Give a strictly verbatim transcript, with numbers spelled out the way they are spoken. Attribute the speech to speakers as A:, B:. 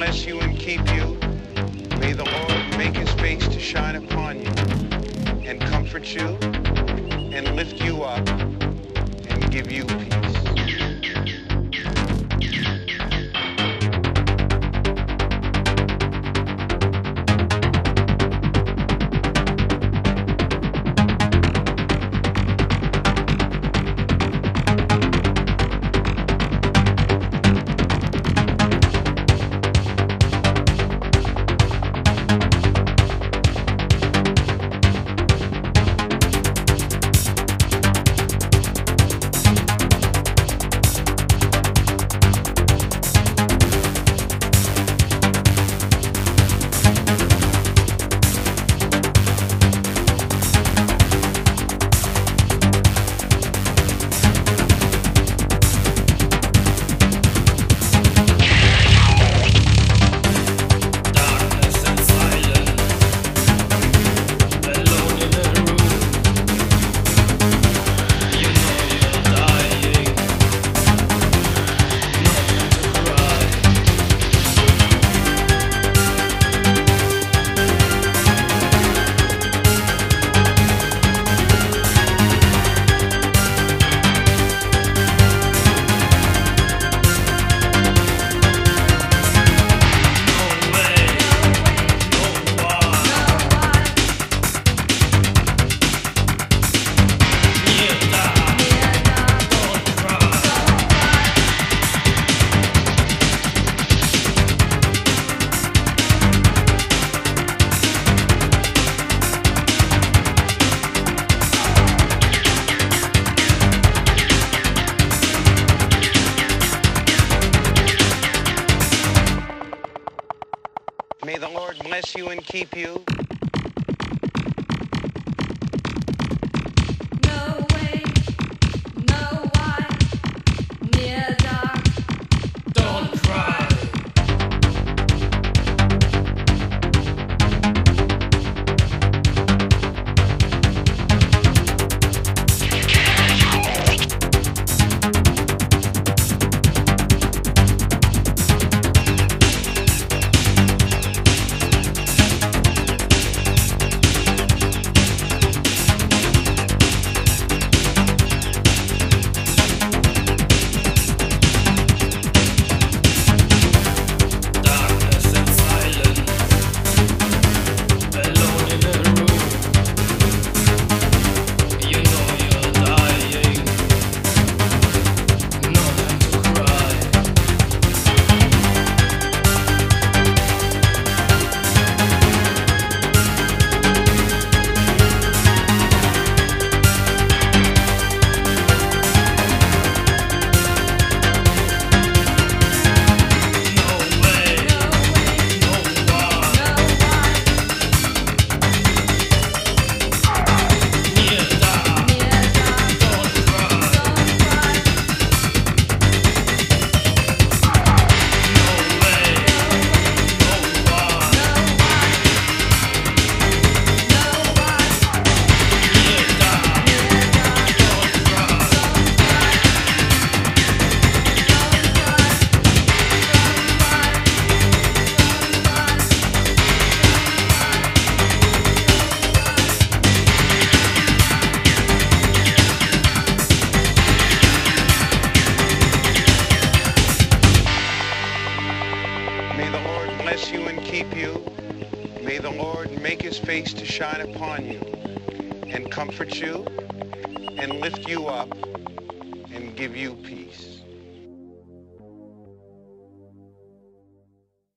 A: bless you and keep you. May the Lord make his face to shine upon you and comfort you and lift you up and give you peace. May the Lord bless you and keep you.
B: No way, no why, near dark.
C: Don't cry.
A: May the Lord bless you and keep you. May the Lord make his face to shine upon you and comfort you and lift you up and give you peace.